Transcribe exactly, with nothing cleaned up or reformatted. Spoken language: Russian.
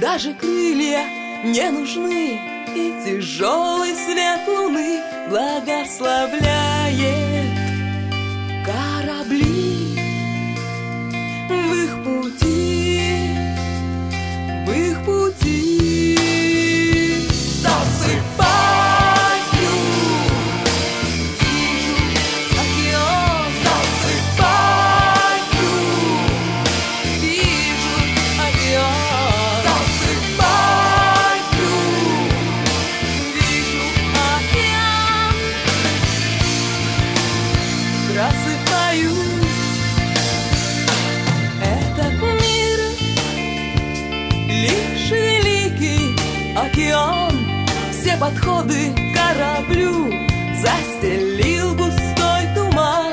даже крылья не нужны, и тяжелый свет луны благословляет корабли в их пути, в их пути. Засыпаю, вижу океан, засыпаю, вижу океан, засыпаю, вижу океан, просыпаюсь. Этот мир лишь великий океан, все подходы к кораблю застелил густой туман.